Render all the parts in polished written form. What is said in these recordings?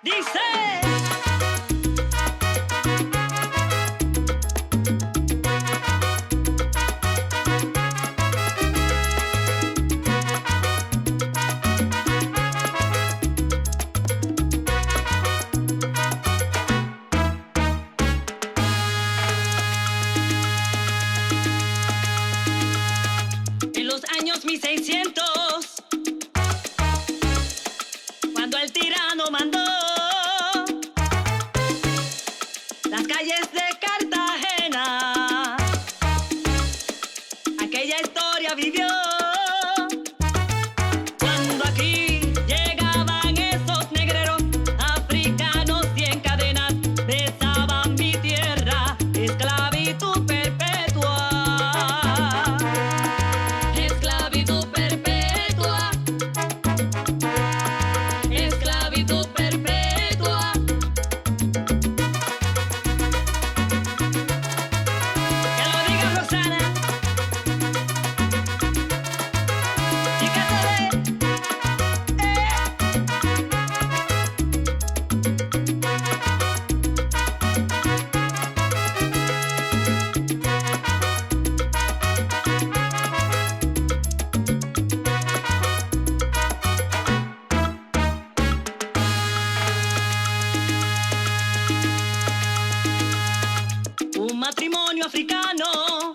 Dice. En los años 1600, cuando el tirano mandó las calles de Cartagena, aquella historia vivió cuando aquí llegaban esos negreros africanos y en cadenas besaban mi tierra, esclavitud perpetua. Esclavitud perpetua. Esclavitud perpetua. Que lo diga Roxana. Y que se dé. Un matrimonio africano,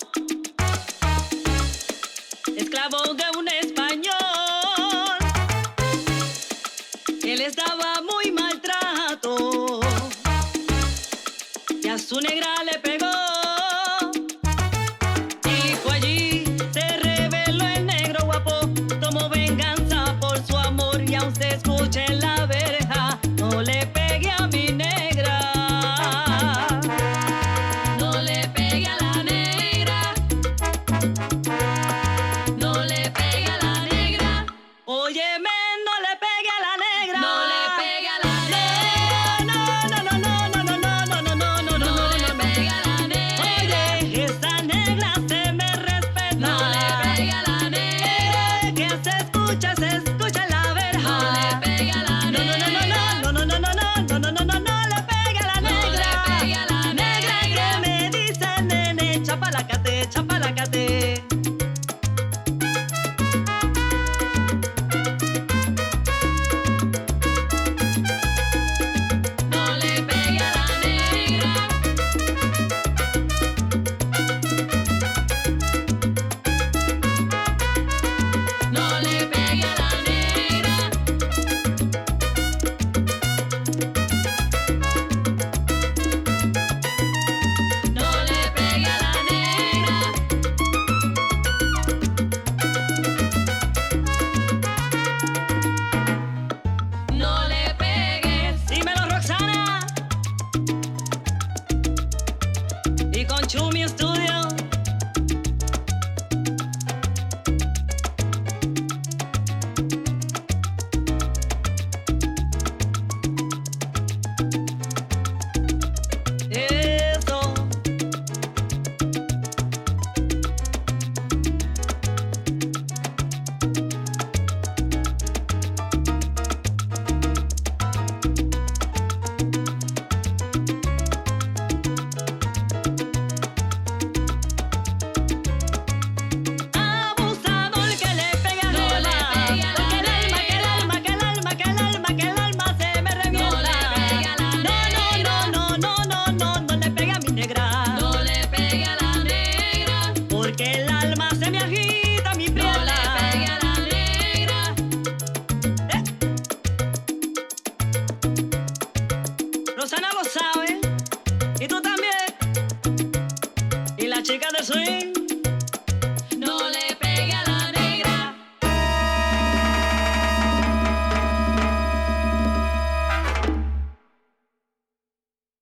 esclavo de un español, que les daba muy maltrato y a su negra le pegó. Y fue allí, se rebeló el negro guapo, tomó venganza por su amor y aún se escucha en la verja: no le pegue a mi negra. No le pegue a la negra. No le pegue a la negra. Óyeme, no le pegue a la negra. No le pegue a la negra. No, no, no, no, no, no, no, no, no, no, no, no le pegue a la negra. Oye, esa negra se me respeta. No le pegue a la negra. Que se escucha en la verja. No le pegue a la negra. No, no, no, no, no, no, no, no, no, no, no, no le pegue a la negra. No le pegue a la negra. Que me dice nene, chapalacate, chapalacate. No le pegue a la negra. No le pegue a la negra. No le pegue a la negra. No le pegues. Dímelo, Roxana. Y con Chumi Studio. Eso. Abusador que le pegue a No le negra. pegue a la Porque el alma, negra. que el alma, que el alma, que el alma, que el alma se me revienta. No le pegue a la negra. No, no, no, no, no, no le pegue a mi negra. No le pegue a la negra. Porque el alma se me agita, mi No prieta. le pegue a la negra. Rosana lo sabe, y tú también. Y la chica del swing.